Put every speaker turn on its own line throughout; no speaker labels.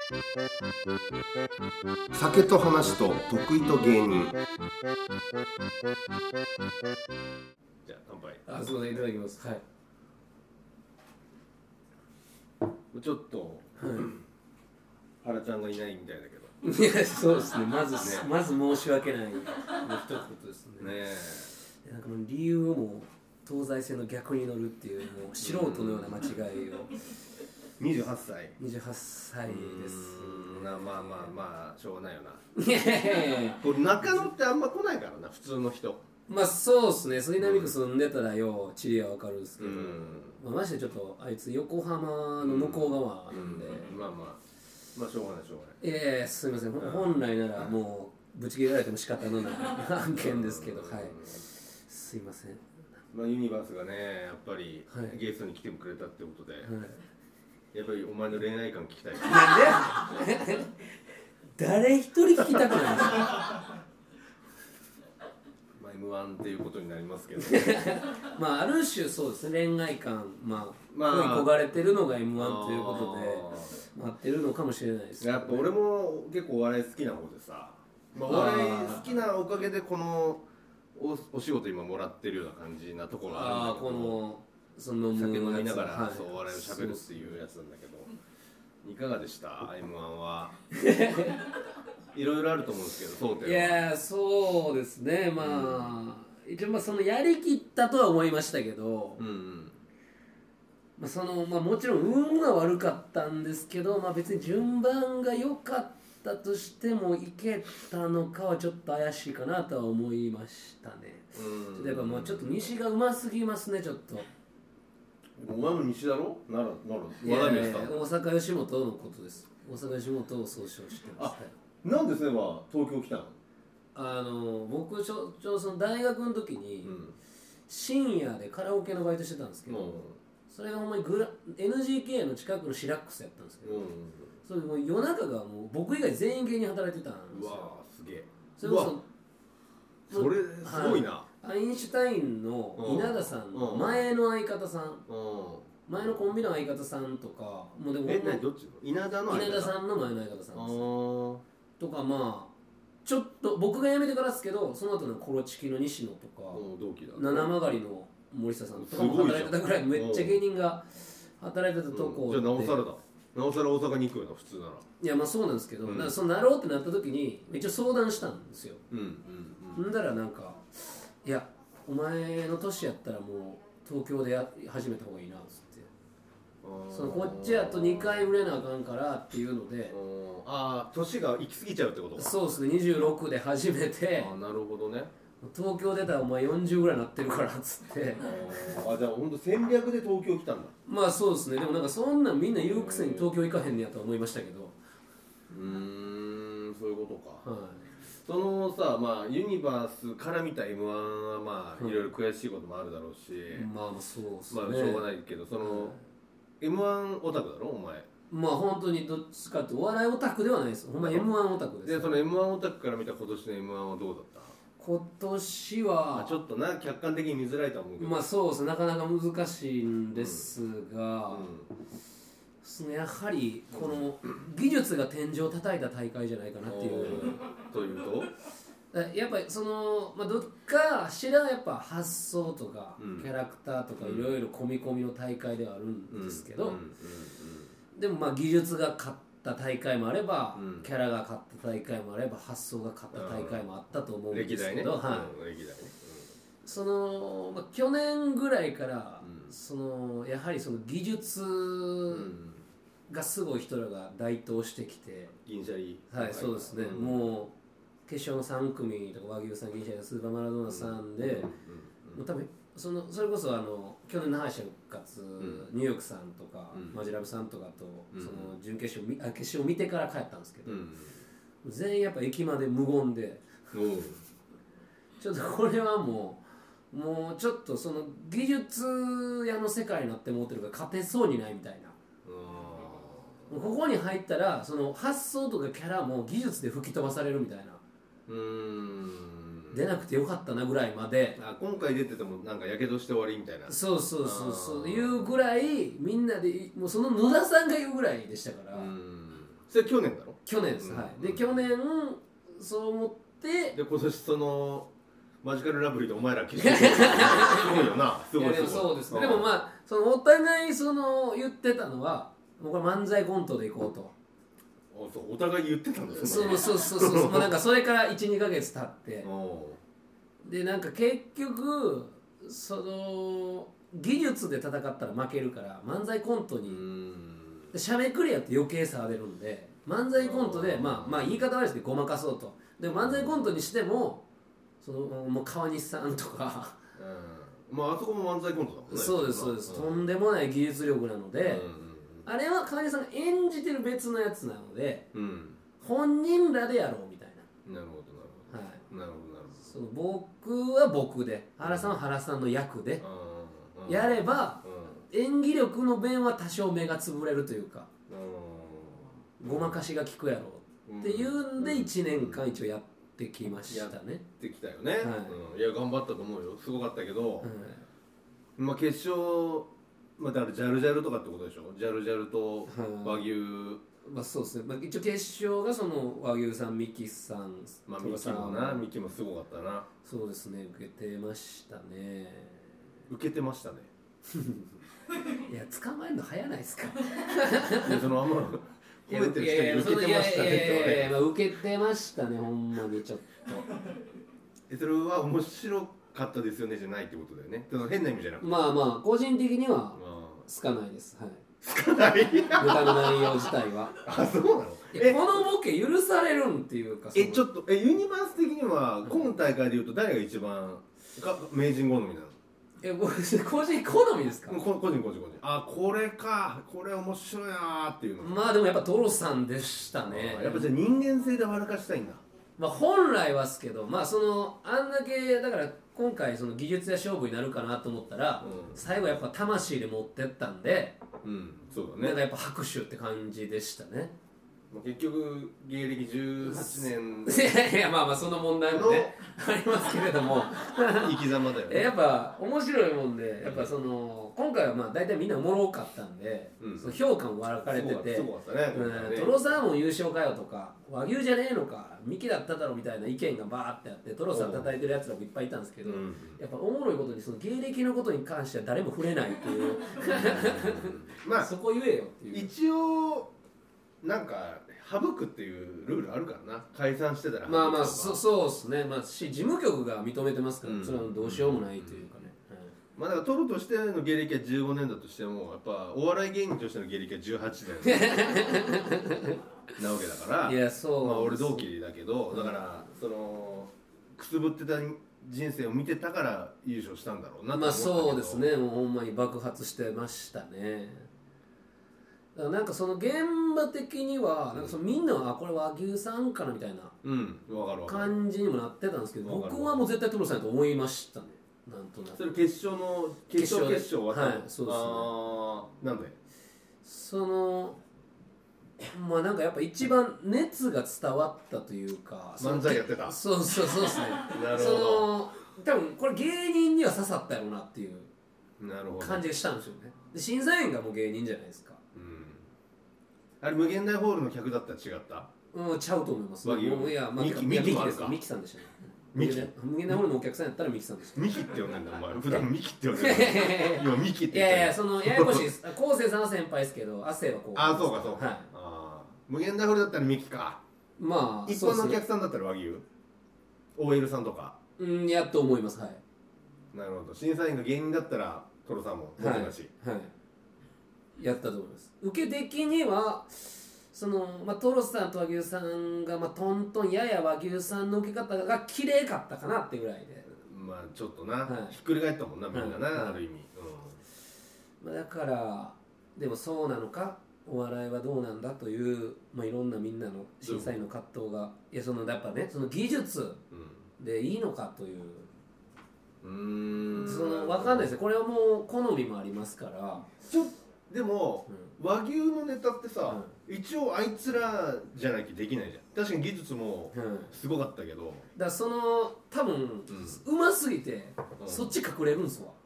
酒と話と得意と芸人。じゃあ乾杯。
あ、そうね、いただきます。はい。
ちょっと、原ちゃんがいないみたいだけど。
いや、そうですね。まず申し訳ないの一言ですね。なんかもう理由も東西線の逆に乗るっていうもう素人のような間違いを。
28歳。
28歳です。
まあしょうがないよな。
いや
これ中野ってあんま来ないからな、普通の人。
まあそうですね。杉並区住んでたらよう地理はわかるんですけど、ましてちょっとあいつ横浜の向こう側なんで、まあ
しょうがない。
すみません。本来ならもうぶち切れられても仕方のない案件ですけど、はい。すいません。
ユニバースがね、やっぱりゲストに来てくれたってことで、やっぱりお前の恋愛観聞きたい。
なんで誰一人聞きたくないですか。
M1 っていうことになりますけど
ある種そうですね、恋愛観恋焦がれてるのが M1 ということで待ってるのかもしれないですね。
やっぱ俺も結構お笑い好きな方でさ、お笑い好きなおかげでこのお仕事今もらってるような感じなところがあるんだけど、酒飲みながらお笑いをしゃべるっていうやつなんだけど、いかがでした M1 は。いろいろあると思うんですけど、
いやそうですね、一応そのやりきったとは思いましたけど、もちろん運が悪かったんですけど、別に順番が良かったとしてもいけたのかはちょっと怪しいかなとは思いましたね。やっぱちょっと西がうますぎますね、ちょっと。
お前も西だろ？大
阪吉本のことです。大阪吉本を総称してます。
なんでそういえば東京来た
の？僕ちょうどその大学の時に深夜でカラオケのバイトしてたんですけど、それがほんまにNGK の近くのシラックスやったんですけど、それもう夜中がもう僕以外全員芸人働いてたんですよ。
うわーすげえ。
それこ
それすごいな。
アインシュタインの稲田さんの前の相方さん、前のコンビの相方さんとか、もうでも
どっちの？稲田さ
んの前の相方さんですとか、ちょっと僕が辞めてからですけど、その後のコロチキの西野とか七曲りの森下さんとかも働いてたぐらい、めっちゃ芸人が働いてたとこ
じゃあなおさら大阪に行くよな、普通なら。
いやそうなんですけど、そうなろうってなった時に一応相談したんですよ。だからなんか、いやお前の年やったらもう東京で始めた方がいいなっつって、こっちやと2回売れなあかんからっていうので、
年が行き過ぎちゃうってことか。
そうですね、26で始めて、
なるほどね。
東京出たらお前40ぐらいになってるからっつって。
じゃあ本当戦略で東京来たんだ。
そうですね。でもなんかそんなんみんな言うくせに東京行かへんねやとは思いましたけど。
そういうことか。そのさ、ユニバースから見た M1 はいろいろ悔しいこともあるだろうし、
そうですね。
しょうがないけど、その M1 オタクだろお前。
本当にどっちかってお笑いオタクではないです。ほんま M1 オタクです。
でその M1 オタクから見た今年の M1 はどうだった？
今年は
ちょっとな客観的に見づらいと思うけど、
そうですね、なかなか難しいんですが、やはりこの技術が天井を叩いた大会じゃないかなっていう。
というと
やっぱりその、どっかしらやっぱ発想とか、キャラクターとかいろいろ込み込みの大会ではあるんですけど、でも技術が勝った大会もあれば、キャラが勝った大会もあれば、発想が勝った大会もあったと思うんですけど、その、去年ぐらいから、そのやはりその技術がすごい人らが台頭してきて、
銀シャリ、
そうですね、もう決勝の3組とか和牛さん、銀シャリ、スーパーマラドーナさんで、もう多分それこそ去年の敗者復活、ニューヨークさんとか、マジラブさんとかと、その準決勝決勝を見てから帰ったんですけど、全員やっぱ駅まで無言で、ちょっとこれはもうちょっとその技術屋の世界になって思ってるから勝てそうにないみたいな。ここに入ったらその発想とかキャラも技術で吹き飛ばされるみたいな。出なくてよかったなぐらいまで。
今回出ててもなんかやけどして終わりみたいな。
そういうぐらいみんなで、もうその野田さんが言うぐらいでしたから。
それ去年だろ。
去年です、はい。で去年そう思って
で今年そのマジカルラブリーでお前ら消してすごいよな。すごい。
でもそうですね。でもまあそのお互いその言ってたのはもうこれ漫才コントでいこうと。
そうお互い言ってたんです
そうもうなんかそれから 1,2 ヶ月経ってでなんか結局その技術で戦ったら負けるから漫才コントにしゃべくりやって余計差が出るんで漫才コントでまあ言い方悪いですけどごまかそうと。でも漫才コントにしてもそのもう川西さんとか
まああそこも漫才コントだもんね。
そうですとんでもない技術力なので、あれは川西さんが演じてる別のやつなので、本人らでやろうみたい
な。なるほどなるほど。
その僕は僕で原さんは原さんの役でやれば、演技力の弁は多少目がつぶれるというか、ごまかしが効くやろうっていうんで1年間一応やってきましたね。や
ってきたよね。いや頑張ったと思うよ。すごかったけど、まあ決勝だからジャルジャルとかってことでしょ。ジャルジャルと和牛。
まあそうですね。まあ、一応決勝がその和牛さん、ミキさん、
まあミキもな、ミキもすごかったな。
そうですね。受けてましたね。
受けてましたね。
いや捕まえるの早ないですか。
いやそのあんま褒めてる人に受けてましたねって
まあ受けてましたねほんまにちょっと。
それは面白かったですよねじゃないってことだよね。変な意味じゃなくて。
まあ個人的には好かないです。はい。
好かない。
ネタの内容自体は。
あ、そうなの。こ
のボケ許されるんっていうか。
ちょっとユニバース的には今大会でいうと誰が一番名人好みなの。
個人好みですか。
個人。あ、これか、これ面白いなーっていうの。
まあでもやっぱトロさんでしたね。
やっぱじゃあ人間性で笑かしたいんだ。
まあ本来はですけど、まあそのあんだけだから今回その技術や勝負になるかなと思ったら、最後やっぱ魂で持ってったんで、
そうだね。
なんかやっぱ拍手って感じでしたね。
結局芸歴18年
いやまあその問題もねありますけれども
生き様だよね。
やっぱ面白いもんでやっぱその今回はまあ大体みんなおもろかったんで、その評価も分かれててトロサーモン優勝かよとか和牛じゃねえのかミキだっただろみたいな意見がバーってあってトロさん叩いてるやつらもいっぱいいたんですけど、やっぱおもろいことにその芸歴のことに関しては誰も触れないっていうまあそこ言えよっていう。
一応なんか省くっていうルールあるからな。解散してたら
まあそうですね。まあ事務局が認めてますから、それはどうしようもないというかね。
まあだからトロとしての芸歴は15年だとしてもやっぱお笑い芸人としての芸歴は18年なわけだから。
いやそう。
まあ俺同期だけど、だからそのくすぶってた人生を見てたから優勝したんだろうなと思ったけど。
まあそうですね。もうほんまに爆発してましたね。なんかその現場的にはなんかそのみんなはこれ和牛さんかなみたいな感じにもなってたんですけど、僕はもう絶対トロさんやと思いましたね。なんとなく
それ決勝終わったの。
はい、そうですね。
なんで
そのまあなんかやっぱ一番熱が伝わったというか
漫才やってた。
そうですね。
なるほど。
多分これ芸人には刺さったやろうなっていう感じがしたんですよね。で審査員がもう芸人じゃないですか。
あれ無限大ホールの客だったら違った？
ちゃうと思います。
いやミキもあるか。
ミキさんでしたね。
ミキ
無限大ホールのお客さんやったらミキさんでした。
ミキって呼んでんだお前。普段ミキって呼んでんだ。今ミキって言
った。いやそのややこしいです。昴生さんは先輩ですけど亜生はこう。
あ、そうか。はい。無限大ホールだったらミキか。
まあ
一般のお客さんだったら和牛 OL さんとか。
やっと思います。はい。
なるほど。審査員が芸人だったらトロさんもモテだし。
はい。やったと思います。受け的にはその、トロさんと和牛さんが、トントンやや和牛さんの受け方が綺麗かったかなってぐらいで、
ちょっとな、ひっくり返ったもんなみんなな、ある意味、
だからでもそうなのかお笑いはどうなんだという、いろんなみんなの審査員の葛藤がいやそのやっぱねその技術でいいのかという、その分かんないですね。これはもう好みもありますから
でも、和牛のネタってさ、一応あいつらじゃなきゃできないじゃん。確かに技術もすごかったけど、
だからその多分うますぎて、そっち隠れるんすわ。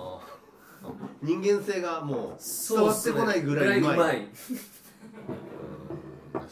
人間性がもう伝わってこないぐらいうまい。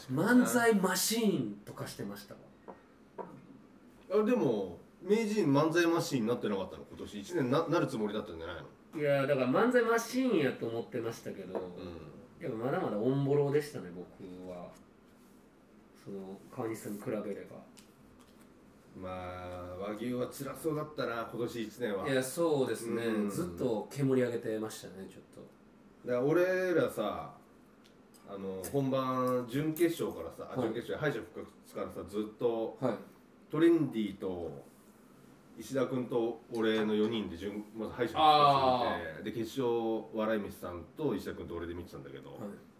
漫才マシーンとかしてましたわ。
でも名人漫才マシーンになってなかったの？今年1年 なるつもりだったんじゃないの？
いやだから漫才マシーンやと思ってましたけど、やっぱまだまだオンボロでしたね僕は。その川西さんに比べれば。
まあ和牛は辛そうだったな今年1年は。
いやそうですね、ずっと煙上げてましたねちょっと。
だから俺らさ本番準決勝からさ、準決勝敗者復活からさずっと、トレンディと石田君と俺の4人でまず敗者復活してで決勝笑い飯さんと石田君と俺で見てたんだけど、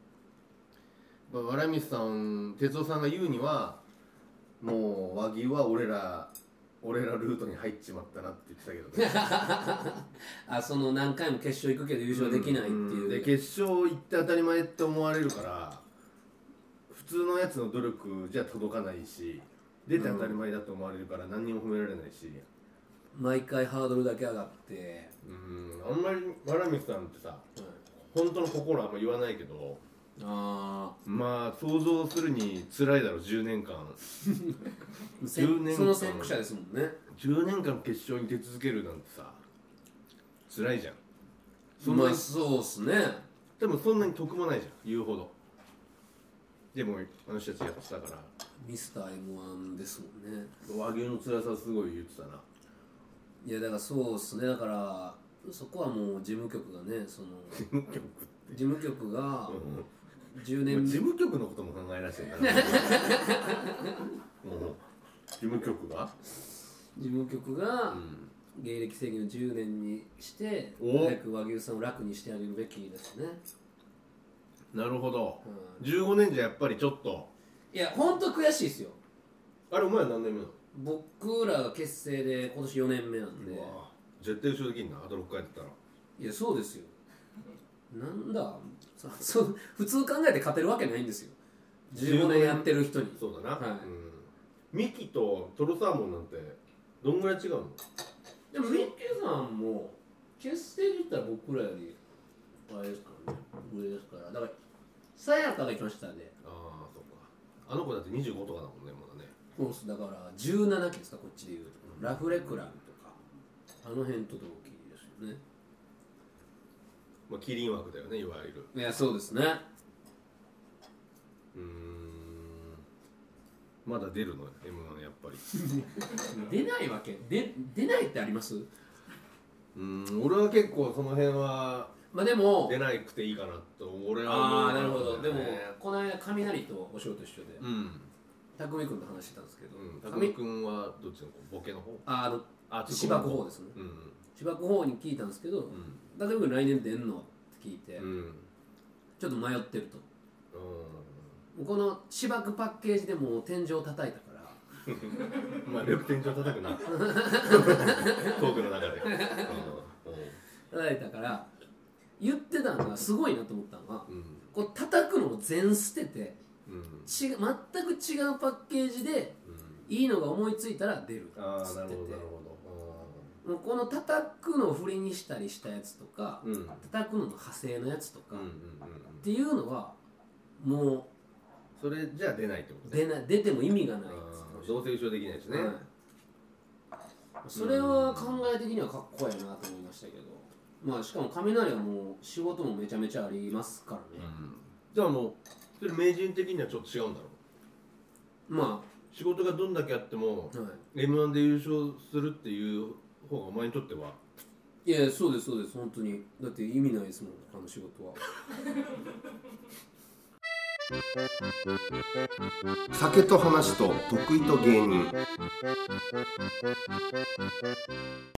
笑い飯さん哲夫さんが言うにはもう和牛は俺らルートに入っちまったなって言ってたけどね
その何回も決勝行くけど優勝できないっていう、
で決勝行って当たり前って思われるから普通のやつの努力じゃ届かないし出て当たり前だと思われるから何にも褒められないし、
毎回ハードルだけ上がって
あんまり笑い飯さんってさ、本当の心はあんま言わないけどまあ想像するに辛いだろう10年間10年間
その先駆者ですもんね。
10年間決勝に出続けるなんてさ辛いじゃん。
まあそうっすね。
でもそんなに得もないじゃん言うほど。でもあの人たちやってたから
ミスター M1 ですもんね。
和牛の辛さすごい言ってたな。
いやだからそうっすね。だからそこはもう事務局がねその事務局が10年
事務局のことも考えらっしゃるから事務局が芸歴制限を10年にして早く和牛さんを楽にしてあげるべきですね。 なるほど、15年じゃやっぱりちょっと。
いやほんと悔しいですよ。
あれお前は何年目なの？
僕らが結成で今年4年目なんで。
絶対優勝できんなあと6回やったら。
いやそうですよ。なんだ普通考えて勝てるわけないんですよ15年やってる人に。
そうだな、ミキとトロサーモンなんてどんぐらい違うの？
でもミキさんも結成で言ったら僕らよりあれですからね上ですから。だからさやかが一番下で。
ああそうか。あの子だって25とかだもんねまだね。
そうっす。だから17期ですかこっちで言うと、ラフレクランとかあの辺と同期ですよね。
まあキリン枠だよねいわゆる。
いやそうですね。
まだ出るの M1 やっぱり
出ないわけ出ないってあります？
俺は結構その辺は
まあでも
出なくていいかなと俺は思う。
なるほど。でもこの間雷とお仕事一緒で匠君と話してたんですけど、
匠君はどっちの子？ボケの方？
芝生方ですね。芝生方に聞いたんですけど、匠君来年出んのって聞いて、ちょっと迷ってると。この芝生パッケージでもう天井叩いたから
まあよく天井叩くなトークの中で
叩いたから言ってたのがすごいなと思ったのは、こう叩くのを全捨てて、全く違うパッケージでいいのが思いついたら出るっつってて、もうこの叩くのを振りにしたりしたやつとか、叩くのの派生のやつとかっていうのはもう
それじゃ出ないってことね。
出ても意味がないっつって。
どうせ優勝できないですね、
それは考え的にはかっこいいなと思いましたけど、まあしかも雷はもう仕事もめちゃめちゃありますからね。
じゃあもうそれ名人的にはちょっと違うんだろう。まあ仕事がどんだけあっても、M1 で優勝するっていう方がお前にとっては。
いやそうですそうです本当に。だって意味ないですもんあの仕事は
酒と話と得意と芸人